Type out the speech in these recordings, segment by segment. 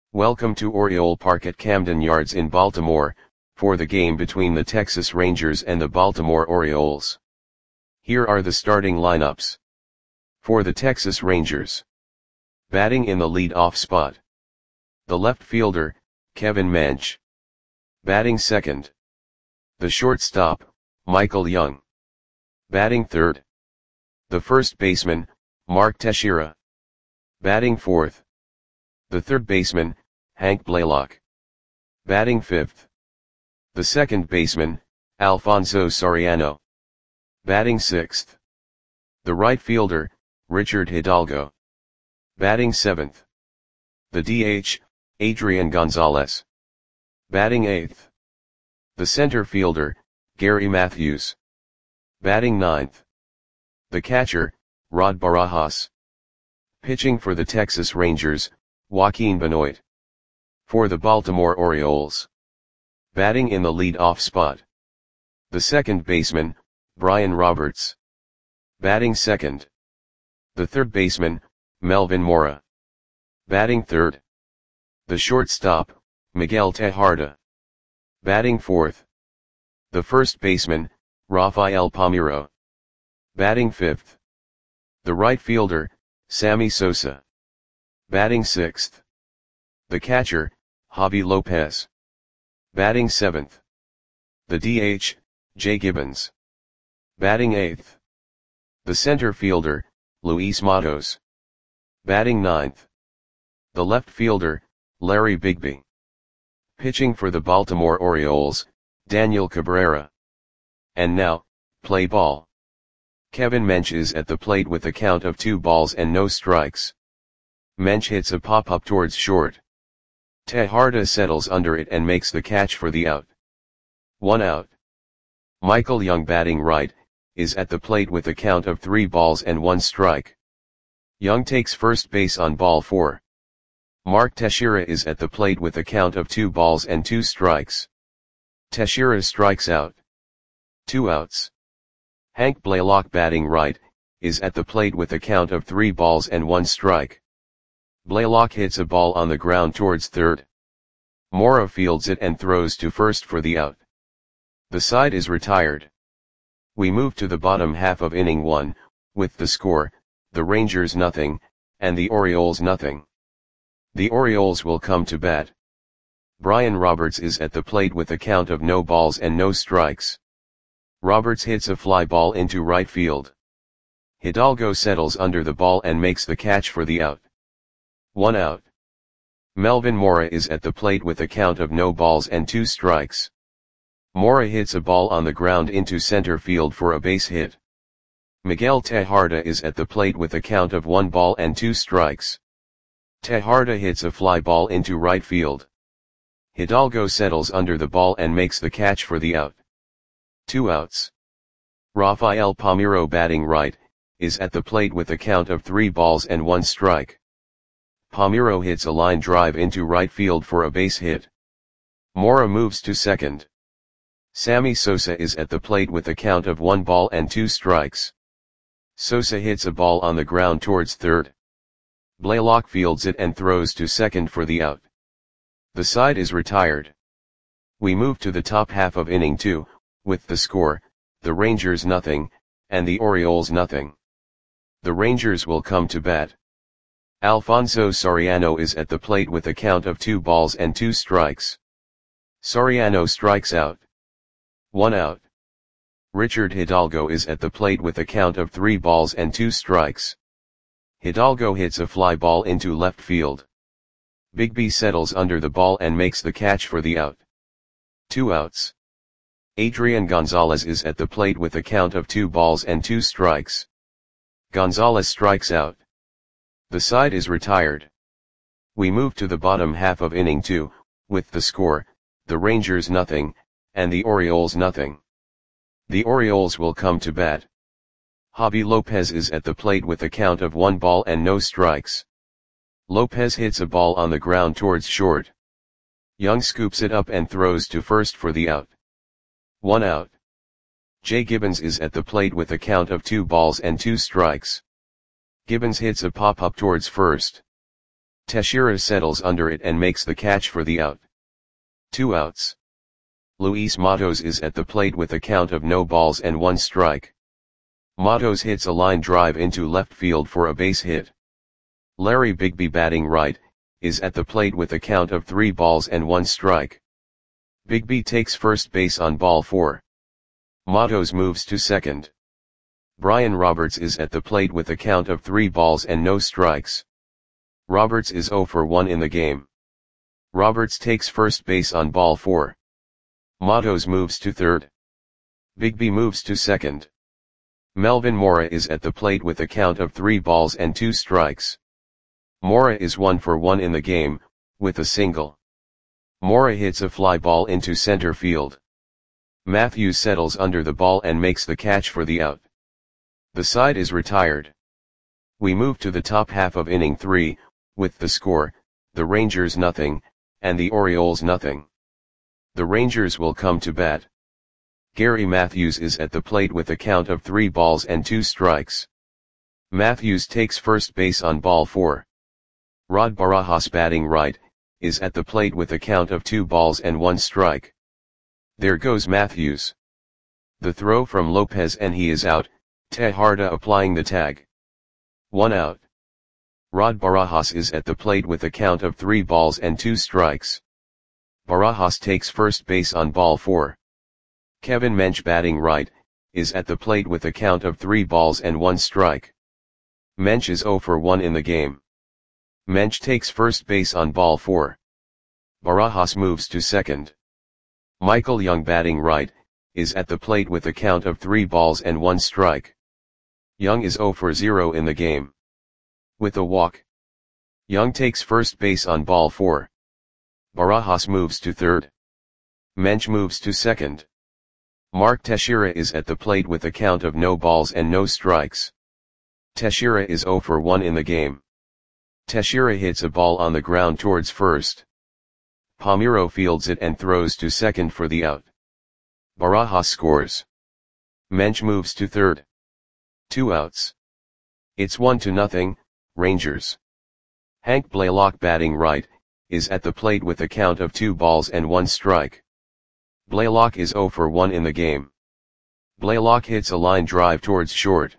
Welcome to Oriole Park at Camden Yards in Baltimore, for the game between the Texas Rangers and the Baltimore Orioles. Here are the starting lineups. For the Texas Rangers. Batting in the lead-off spot. The left fielder, Kevin Mench. Batting second. The shortstop, Michael Young. Batting third. The first baseman, Mark Teixeira. Batting fourth. The third baseman, Hank Blaylock. Batting fifth. The second baseman, Alfonso Soriano. Batting sixth. The right fielder, Richard Hidalgo. Batting seventh. The DH, Adrian Gonzalez. Batting eighth. The center fielder, Gary Matthews. Batting ninth. The catcher, Rod Barajas. Pitching for the Texas Rangers, Joaquin Benoit. For the Baltimore Orioles. Batting in the lead-off spot. The second baseman, Brian Roberts. Batting second. The third baseman, Melvin Mora. Batting third. The shortstop, Miguel Tejada. Batting fourth. The first baseman, Rafael Palmeiro. Batting fifth. The right fielder, Sammy Sosa. Batting sixth. The catcher, Javi Lopez. Batting seventh. The DH, Jay Gibbons. Batting eighth. The center fielder, Luis Matos. Batting ninth. The left fielder, Larry Bigby. Pitching for the Baltimore Orioles, Daniel Cabrera. And now, play ball. Kevin Mench is at the plate with a count of 2 balls and no strikes. Mench hits a pop-up towards short. Tejada settles under it and makes the catch for the out. 1 out. Michael Young, batting right, is at the plate with a count of 3 balls and 1 strike. Young takes first base on ball 4. Mark Teixeira is at the plate with a count of 2 balls and 2 strikes. Teixeira strikes out. 2 outs. Hank Blaylock, batting right, is at the plate with a count of 3 balls and 1 strike. Blaylock hits a ball on the ground towards third. Mora fields it and throws to first for the out. The side is retired. We move to the bottom half of inning 1, with the score, the Rangers nothing, and the Orioles nothing. The Orioles will come to bat. Brian Roberts is at the plate with a count of no balls and no strikes. Roberts hits a fly ball into right field. Hidalgo settles under the ball and makes the catch for the out. 1 out. Melvin Mora is at the plate with a count of no balls and 2 strikes. Mora hits a ball on the ground into center field for a base hit. Miguel Tejada is at the plate with a count of 1 ball and 2 strikes. Tejada hits a fly ball into right field. Hidalgo settles under the ball and makes the catch for the out. 2 outs. Rafael Palmeiro, batting right, is at the plate with a count of 3 balls and 1 strike. Palmeiro hits a line drive into right field for a base hit. Mora moves to second. Sammy Sosa is at the plate with a count of 1 ball and 2 strikes. Sosa hits a ball on the ground towards third. Blaylock fields it and throws to second for the out. The side is retired. We move to the top half of inning 2, with the score, the Rangers nothing, and the Orioles nothing. The Rangers will come to bat. Alfonso Soriano is at the plate with a count of 2 balls and 2 strikes. Soriano strikes out. 1 out. Richard Hidalgo is at the plate with a count of 3 balls and 2 strikes. Hidalgo hits a fly ball into left field. Bigby settles under the ball and makes the catch for the out. 2 outs. Adrian Gonzalez is at the plate with a count of 2 balls and 2 strikes. Gonzalez strikes out. The side is retired. We move to the bottom half of inning 2, with the score, the Rangers nothing, and the Orioles nothing. The Orioles will come to bat. Javi Lopez is at the plate with a count of 1 ball and no strikes. Lopez hits a ball on the ground towards short. Young scoops it up and throws to first for the out. 1 out. Jay Gibbons is at the plate with a count of 2 balls and 2 strikes. Gibbons hits a pop-up towards first. Teixeira settles under it and makes the catch for the out. 2 outs. Luis Matos is at the plate with a count of no balls and 1 strike. Matos hits a line drive into left field for a base hit. Larry Bigby, batting right, is at the plate with a count of 3 balls and 1 strike. Bigby takes first base on ball 4. Matos moves to second. Brian Roberts is at the plate with a count of 3 balls and no strikes. Roberts is 0 for 1 in the game. Roberts takes first base on ball 4. Matos moves to third. Bigby moves to second. Melvin Mora is at the plate with a count of 3 balls and 2 strikes. Mora is 1 for 1 in the game, with a single. Mora hits a fly ball into center field. Matthews settles under the ball and makes the catch for the out. The side is retired. We move to the top half of inning 3, with the score, the Rangers nothing, and the Orioles nothing. The Rangers will come to bat. Gary Matthews is at the plate with a count of 3 balls and 2 strikes. Matthews takes first base on ball 4. Rod Barajas, batting right, is at the plate with a count of 2 balls and 1 strike. There goes Matthews. The throw from Lopez and he is out, Tejada applying the tag. 1 out. Rod Barajas is at the plate with a count of 3 balls and 2 strikes. Barajas takes first base on ball 4. Kevin Mench, batting right, is at the plate with a count of 3 balls and 1 strike. Mench is 0 for 1 in the game. Mench takes first base on ball 4. Barajas moves to second. Michael Young, batting right, is at the plate with a count of 3 balls and 1 strike. Young is 0 for 0 in the game. With a walk. Young takes first base on ball 4. Barajas moves to third. Mench moves to second. Mark Teixeira is at the plate with a count of no balls and no strikes. Teixeira is 0 for 1 in the game. Teixeira hits a ball on the ground towards first. Palmeiro fields it and throws to second for the out. Barajas scores. Mench moves to third. 2 outs. It's 1-0, Rangers. Hank Blaylock, batting right, is at the plate with a count of 2 balls and 1 strike. Blaylock is 0 for 1 in the game. Blaylock hits a line drive towards short.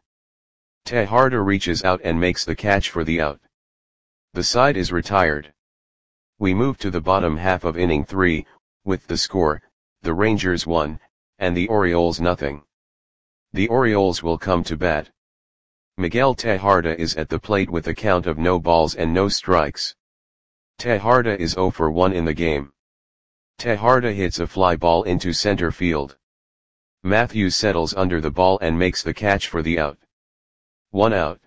Tejada reaches out and makes the catch for the out. The side is retired. We move to the bottom half of inning 3, with the score, the Rangers 1, and the Orioles nothing. The Orioles will come to bat. Miguel Tejada is at the plate with a count of no balls and no strikes. Tejada is 0 for 1 in the game. Tejada hits a fly ball into center field. Matthews settles under the ball and makes the catch for the out. 1 out.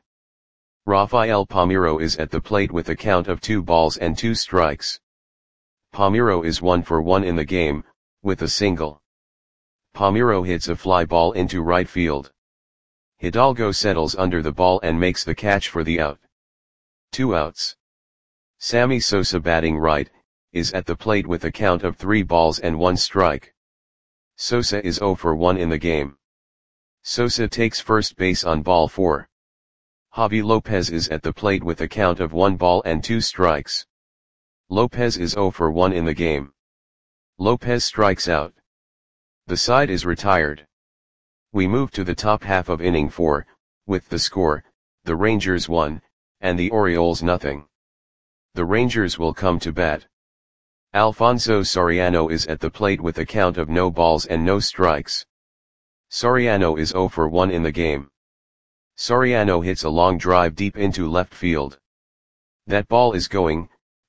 Rafael Palmeiro is at the plate with a count of 2 balls and 2 strikes. Palmeiro is 1 for 1 in the game, with a single. Palmeiro hits a fly ball into right field. Hidalgo settles under the ball and makes the catch for the out. 2 outs. Sammy Sosa, batting right, is at the plate with a count of 3 balls and 1 strike. Sosa is 0 for 1 in the game. Sosa takes first base on ball 4. Javi Lopez is at the plate with a count of 1 ball and 2 strikes. Lopez is 0 for 1 in the game. Lopez strikes out. The side is retired. We move to the top half of inning 4, with the score, the Rangers 1, and the Orioles nothing. The Rangers will come to bat. Alfonso Soriano is at the plate with a count of no balls and no strikes. Soriano is 0 for 1 in the game. Soriano hits a long drive deep into left field. That ball is gone.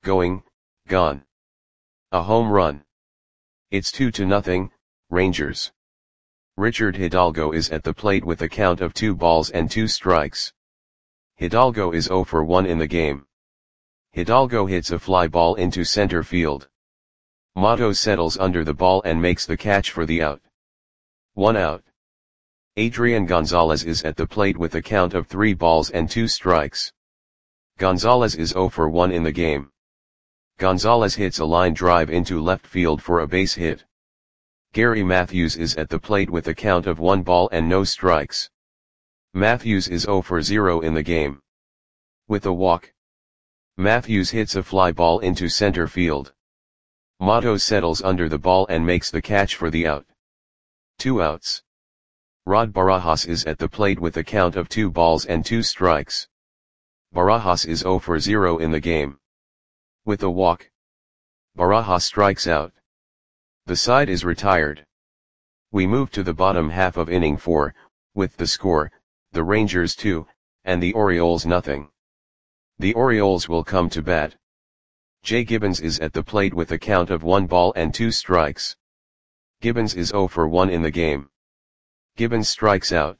A home run. It's 2-0, Rangers. Richard Hidalgo is at the plate with a count of 2 balls and 2 strikes. Hidalgo is 0 for 1 in the game. Hidalgo hits a fly ball into center field. Matos settles under the ball and makes the catch for the out. 1 out. Adrian Gonzalez is at the plate with a count of 3 balls and 2 strikes. Gonzalez is 0 for 1 in the game. Gonzalez hits a line drive into left field for a base hit. Gary Matthews is at the plate with a count of 1 ball and no strikes. Matthews is 0 for 0 in the game. With a walk. Matthews hits a fly ball into center field. Matos settles under the ball and makes the catch for the out. 2 outs. Rod Barajas is at the plate with a count of 2 balls and 2 strikes. Barajas is 0 for 0 in the game. With a walk, Barajas strikes out. The side is retired. We move to the bottom half of inning 4, with the score, the Rangers 2, and the Orioles nothing. The Orioles will come to bat. Jay Gibbons is at the plate with a count of 1 ball and 2 strikes. Gibbons is 0 for 1 in the game. Gibbons strikes out.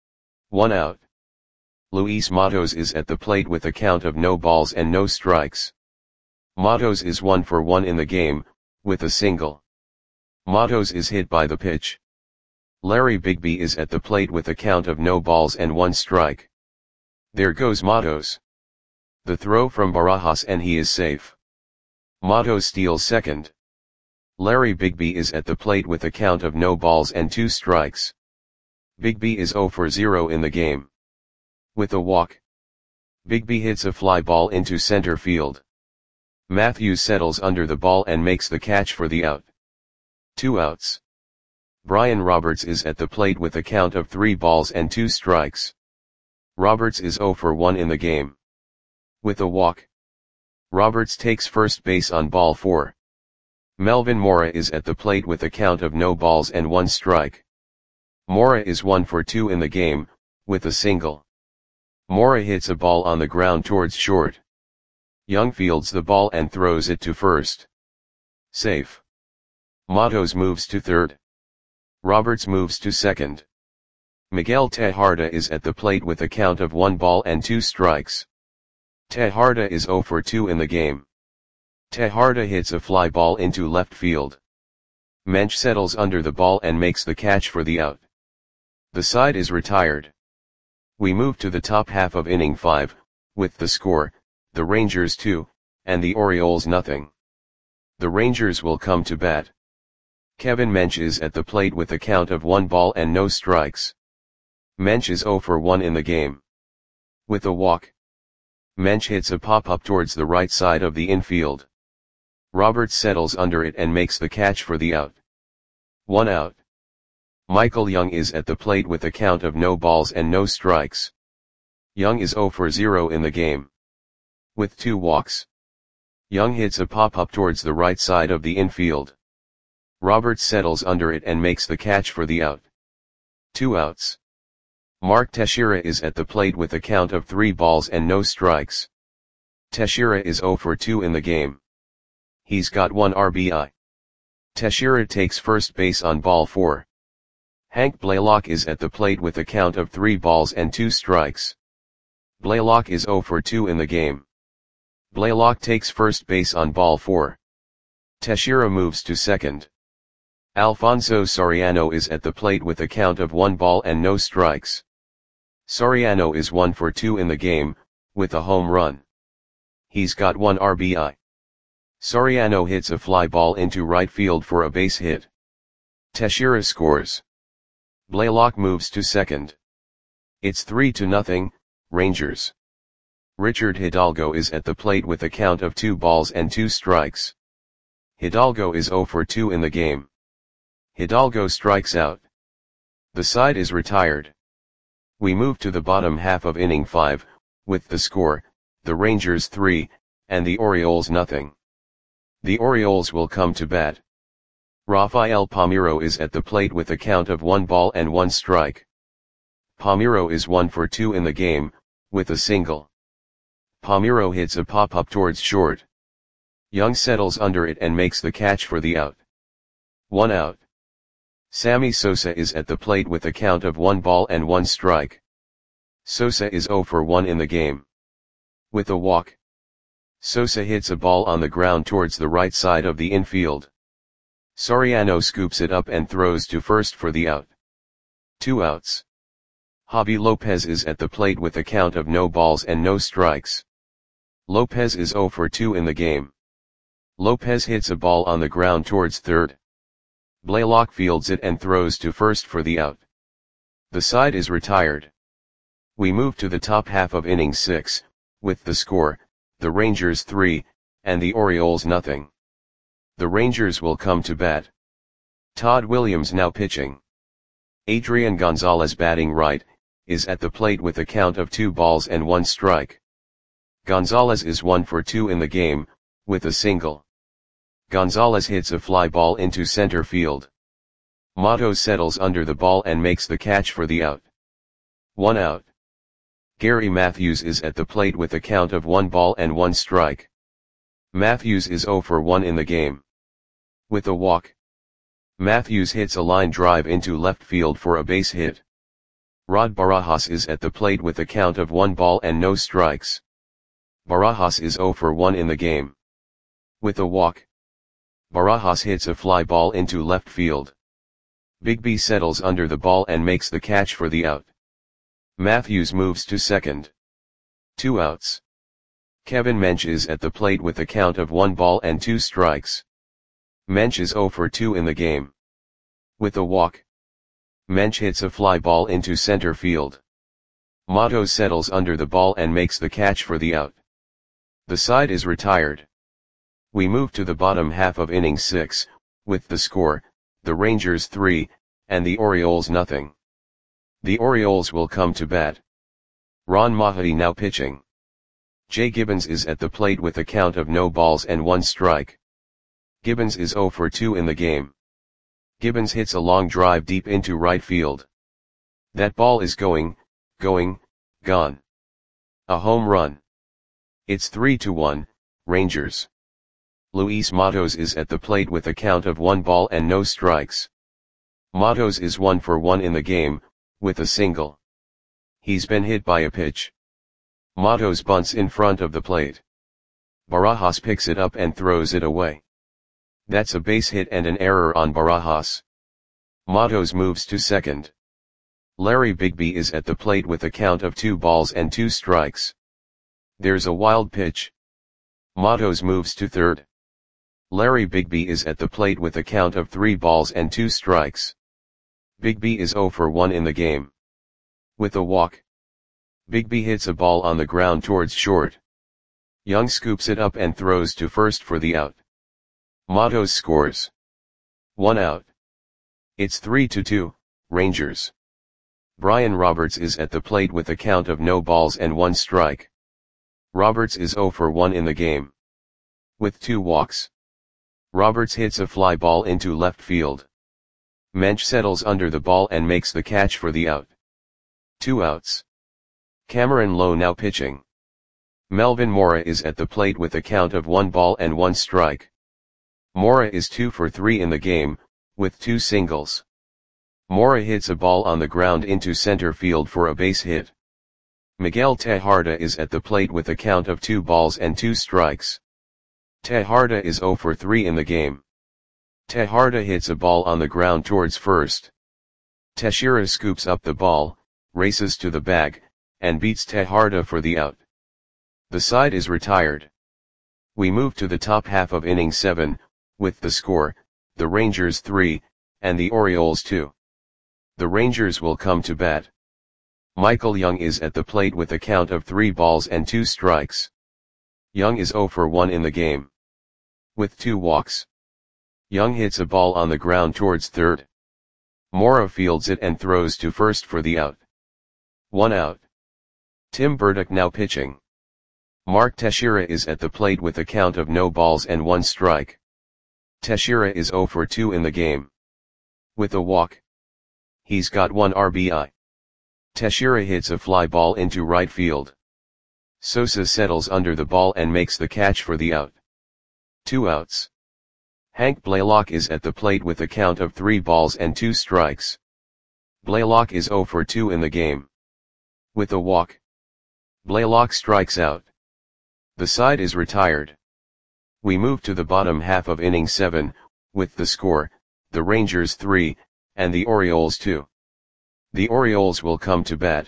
1 out. Luis Matos is at the plate with a count of no balls and no strikes. Matos is 1 for 1 in the game, with a single. Matos is hit by the pitch. Larry Bigby is at the plate with a count of no balls and 1 strike. There goes Matos. The throw from Barajas and he is safe. Matos steals second. Larry Bigby is at the plate with a count of no balls and 2 strikes. Bigby is 0 for 0 in the game. With a walk, Bigby hits a fly ball into center field. Matthews settles under the ball and makes the catch for the out. 2 outs. Brian Roberts is at the plate with a count of 3 balls and 2 strikes. Roberts is 0 for 1 in the game. With a walk, Roberts takes first base on ball 4. Melvin Mora is at the plate with a count of no balls and 1 strike. Mora is 1 for 2 in the game, with a single. Mora hits a ball on the ground towards short. Young fields the ball and throws it to first. Safe. Matos moves to third. Roberts moves to second. Miguel Tejada is at the plate with a count of 1 ball and 2 strikes. Tejada is 0 for 2 in the game. Tejada hits a fly ball into left field. Mensch settles under the ball and makes the catch for the out. The side is retired. We move to the top half of inning 5, with the score, the Rangers 2, and the Orioles nothing. The Rangers will come to bat. Kevin Mensch is at the plate with a count of 1 ball and no strikes. Mensch is 0 for 1 in the game. With a walk, Mensch hits a pop-up towards the right side of the infield. Roberts settles under it and makes the catch for the out. 1 out. Michael Young is at the plate with a count of no balls and no strikes. Young is 0 for 0 in the game. With 2 walks, Young hits a pop-up towards the right side of the infield. Roberts settles under it and makes the catch for the out. 2 outs. Mark Teixeira is at the plate with a count of 3 balls and no strikes. Teixeira is 0 for 2 in the game. He's got 1 RBI. Teixeira takes first base on ball 4. Hank Blaylock is at the plate with a count of 3 balls and 2 strikes. Blaylock is 0 for 2 in the game. Blaylock takes first base on ball 4. Teixeira moves to second. Alfonso Soriano is at the plate with a count of 1 ball and no strikes. Soriano is 1 for 2 in the game, with a home run. He's got 1 RBI. Soriano hits a fly ball into right field for a base hit. Teixeira scores. Blaylock moves to second. It's 3-0, Rangers. Richard Hidalgo is at the plate with a count of 2 balls and 2 strikes. Hidalgo is 0 for 2 in the game. Hidalgo strikes out. The side is retired. We move to the bottom half of inning 5, with the score, the Rangers 3, and the Orioles nothing. The Orioles will come to bat. Rafael Palmeiro is at the plate with a count of 1 ball and 1 strike. Palmeiro is 1 for 2 in the game, with a single. Palmeiro hits a pop-up towards short. Young settles under it and makes the catch for the out. 1 out. Sammy Sosa is at the plate with a count of 1 ball and 1 strike. Sosa is 0 for 1 in the game. With a walk, Sosa hits a ball on the ground towards the right side of the infield. Soriano scoops it up and throws to first for the out. 2 outs. Javi Lopez is at the plate with a count of no balls and no strikes. Lopez is 0 for 2 in the game. Lopez hits a ball on the ground towards third. Blaylock fields it and throws to first for the out. The side is retired. We move to the top half of inning 6, with the score, the Rangers 3, and the Orioles nothing. The Rangers will come to bat. Todd Williams now pitching. Adrian Gonzalez batting right, is at the plate with a count of 2 balls and 1 strike. Gonzalez is 1 for 2 in the game, with a single. Gonzalez hits a fly ball into center field. Matos settles under the ball and makes the catch for the out. 1 out. Gary Matthews is at the plate with a count of 1 ball and 1 strike. Matthews is 0 for 1 in the game. With a walk. Matthews hits a line drive into left field for a base hit. Rod Barajas is at the plate with a count of 1 ball and no strikes. Barajas is 0 for 1 in the game. With a walk. Barajas hits a fly ball into left field. Bigby settles under the ball and makes the catch for the out. Matthews moves to second. 2 outs. Kevin Mench is at the plate with a count of 1 ball and 2 strikes. Mench is 0 for 2 in the game. With a walk. Mench hits a fly ball into center field. Matos settles under the ball and makes the catch for the out. The side is retired. We move to the bottom half of inning 6, with the score, the Rangers 3, and the Orioles nothing. The Orioles will come to bat. Ron Mahadi now pitching. Jay Gibbons is at the plate with a count of no balls and 1 strike. Gibbons is 0 for 2 in the game. Gibbons hits a long drive deep into right field. That ball is gone. A home run. It's 3-1, Rangers. Luis Matos is at the plate with a count of 1 ball and no strikes. Matos is 1 for 1 in the game, with a single. He's been hit by a pitch. Matos bunts in front of the plate. Barajas picks it up and throws it away. That's a base hit and an error on Barajas. Matos moves to second. Larry Bigby is at the plate with a count of 2 balls and 2 strikes. There's a wild pitch. Matos moves to third. Larry Bigby is at the plate with a count of 3 balls and 2 strikes. Bigby is 0 for 1 in the game. With a walk. Bigby hits a ball on the ground towards short. Young scoops it up and throws to first for the out. Matos scores. 1 out. It's 3-2, Rangers. Brian Roberts is at the plate with a count of no balls and 1 strike. Roberts is 0 for 1 in the game. With 2 walks. Roberts hits a fly ball into left field. Mench settles under the ball and makes the catch for the out. 2 outs. Cameron Lowe now pitching. Melvin Mora is at the plate with a count of 1 ball and 1 strike. Mora is 2 for 3 in the game, with 2 singles. Mora hits a ball on the ground into center field for a base hit. Miguel Tejada is at the plate with a count of 2 balls and 2 strikes. Tejada is 0 for 3 in the game. Tejada hits a ball on the ground towards first. Teixeira scoops up the ball, races to the bag, and beats Tejada for the out. The side is retired. We move to the top half of inning 7, with the score, the Rangers 3, and the Orioles 2. The Rangers will come to bat. Michael Young is at the plate with a count of 3 balls and 2 strikes. Young is 0 for 1 in the game. With 2 walks. Young hits a ball on the ground towards third. Mora fields it and throws to first for the out. 1 out. Tim Burdick now pitching. Mark Teixeira is at the plate with a count of no balls and 1 strike. Teixeira is 0 for 2 in the game. With a walk. He's got 1 RBI. Teixeira hits a fly ball into right field. Sosa settles under the ball and makes the catch for the out. 2 outs. Hank Blaylock is at the plate with a count of 3 balls and 2 strikes. Blaylock is 0 for 2 in the game. With a walk. Blaylock strikes out. The side is retired. We move to the bottom half of inning 7, with the score, the Rangers 3, and the Orioles 2. The Orioles will come to bat.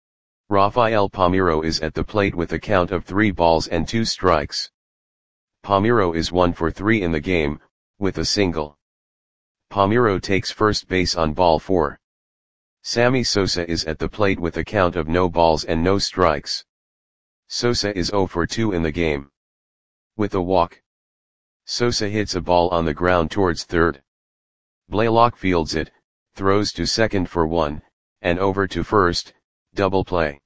Rafael Palmeiro is at the plate with a count of 3 balls and 2 strikes. Palmeiro is 1 for 3 in the game, with a single. Palmeiro takes first base on ball 4. Sammy Sosa is at the plate with a count of no balls and no strikes. Sosa is 0 for 2 in the game. With a walk. Sosa hits a ball on the ground towards third. Blaylock fields it, throws to second for 1, and over to first, double play.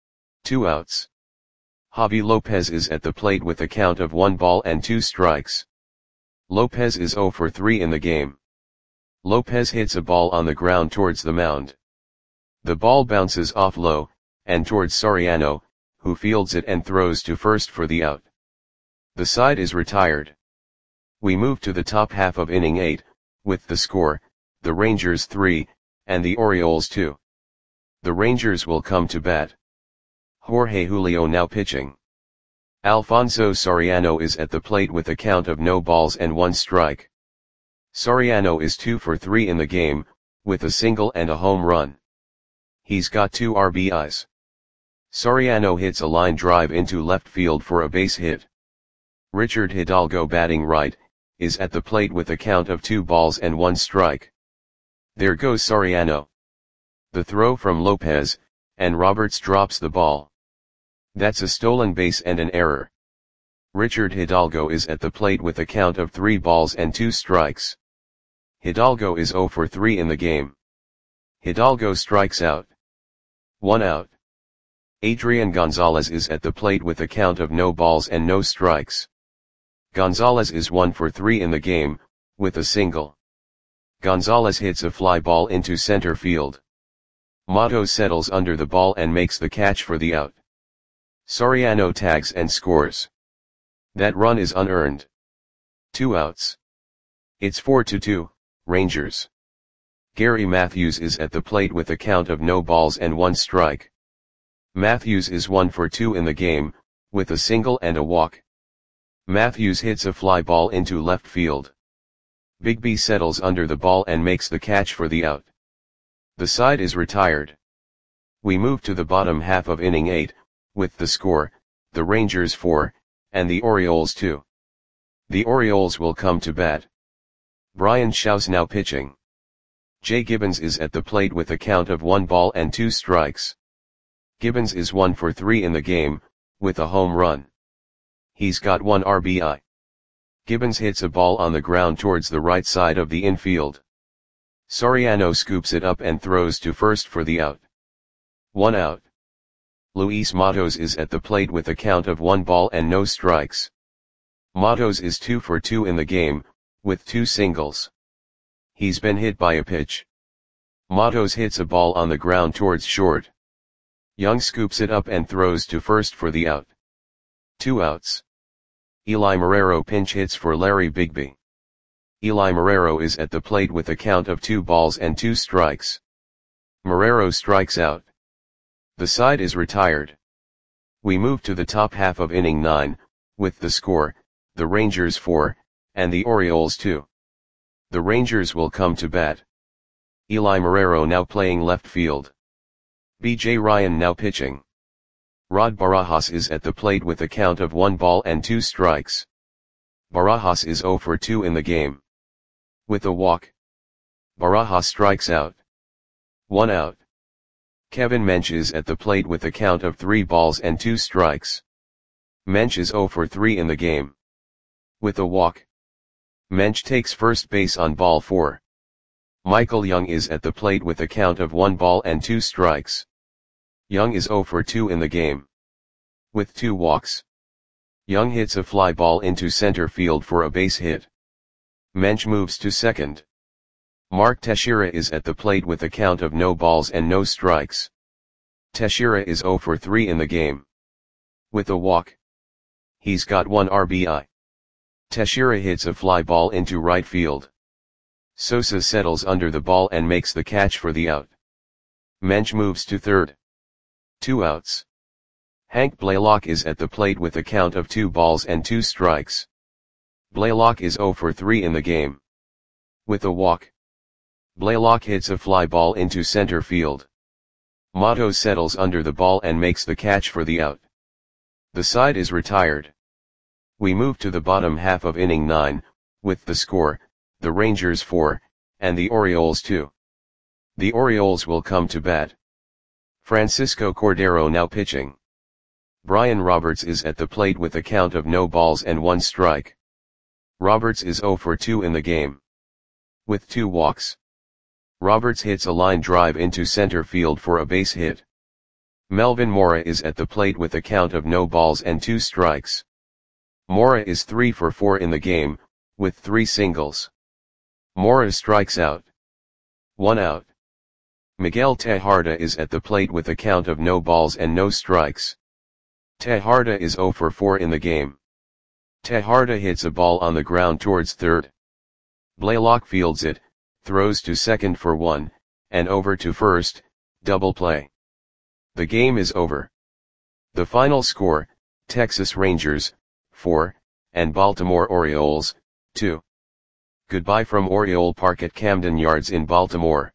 2 outs. Javi Lopez is at the plate with a count of 1 ball and 2 strikes. Lopez is 0 for 3 in the game. Lopez hits a ball on the ground towards the mound. The ball bounces off low, and towards Soriano, who fields it and throws to first for the out. The side is retired. We move to the top half of inning 8, with the score, the Rangers 3, and the Orioles 2. The Rangers will come to bat. Jorge Julio now pitching. Alfonso Soriano is at the plate with a count of no balls and 1 strike. Soriano is 2 for 3 in the game, with a single and a home run. He's got 2 RBIs. Soriano hits a line drive into left field for a base hit. Richard Hidalgo, batting right, is at the plate with a count of 2 balls and 1 strike. There goes Soriano. The throw from Lopez, and Roberts drops the ball. That's a stolen base and an error. Richard Hidalgo is at the plate with a count of 3 balls and 2 strikes. Hidalgo is 0 for 3 in the game. Hidalgo strikes out. 1 out. Adrian Gonzalez is at the plate with a count of no balls and no strikes. Gonzalez is 1 for 3 in the game, with a single. Gonzalez hits a fly ball into center field. Matos settles under the ball and makes the catch for the out. Soriano tags and scores. That run is unearned. 2 outs. It's 4-2, Rangers. Gary Matthews is at the plate with a count of no balls and 1 strike. Matthews is 1 for 2 in the game, with a single and a walk. Matthews hits a fly ball into left field. Bigby settles under the ball and makes the catch for the out. The side is retired. We move to the bottom half of inning 8, with the score, the Rangers 4, and the Orioles 2. The Orioles will come to bat. Brian Shaw's now pitching. Jay Gibbons is at the plate with a count of 1 ball and 2 strikes. Gibbons is 1 for 3 in the game, with a home run. He's got 1 RBI. Gibbons hits a ball on the ground towards the right side of the infield. Soriano scoops it up and throws to first for the out. 1 out. Luis Matos is at the plate with a count of 1 ball and no strikes. Matos is 2 for 2 in the game, with 2 singles. He's been hit by a pitch. Matos hits a ball on the ground towards short. Young scoops it up and throws to first for the out. 2 outs. Eli Marrero pinch hits for Larry Bigby. Eli Marrero is at the plate with a count of 2 balls and 2 strikes. Marrero strikes out. The side is retired. We move to the top half of inning 9, with the score, the Rangers 4, and the Orioles 2. The Rangers will come to bat. Eli Marrero now playing left field. B.J. Ryan now pitching. Rod Barajas is at the plate with a count of 1 ball and 2 strikes. Barajas is 0 for 2 in the game. With a walk. Barajas strikes out. 1 out. Kevin Mench is at the plate with a count of 3 balls and 2 strikes. Mench is 0 for 3 in the game. With a walk. Mench takes first base on ball 4. Michael Young is at the plate with a count of 1 ball and 2 strikes. Young is 0 for 2 in the game. With 2 walks. Young hits a fly ball into center field for a base hit. Mench moves to second. Mark Teixeira is at the plate with a count of no balls and no strikes. Teixeira is 0 for 3 in the game. With a walk. He's got 1 RBI. Teixeira hits a fly ball into right field. Sosa settles under the ball and makes the catch for the out. Mench moves to third. 2 outs. Hank Blaylock is at the plate with a count of 2 balls and 2 strikes. Blaylock is 0 for 3 in the game. With a walk. Blaylock hits a fly ball into center field. Matos settles under the ball and makes the catch for the out. The side is retired. We move to the bottom half of inning 9, with the score, the Rangers 4, and the Orioles 2. The Orioles will come to bat. Francisco Cordero now pitching. Brian Roberts is at the plate with a count of no balls and 1 strike. Roberts is 0 for 2 in the game, with 2 walks. Roberts hits a line drive into center field for a base hit. Melvin Mora is at the plate with a count of no balls and 2 strikes. Mora is 3 for 4 in the game, with 3 singles. Mora strikes out. 1 out. Miguel Tejada is at the plate with a count of no balls and no strikes. Tejada is 0 for 4 in the game. Tejada hits a ball on the ground towards third. Blaylock fields it, throws to second for 1, and over to first, double play. The game is over. The final score, Texas Rangers, 4, and Baltimore Orioles, 2. Goodbye from Oriole Park at Camden Yards in Baltimore.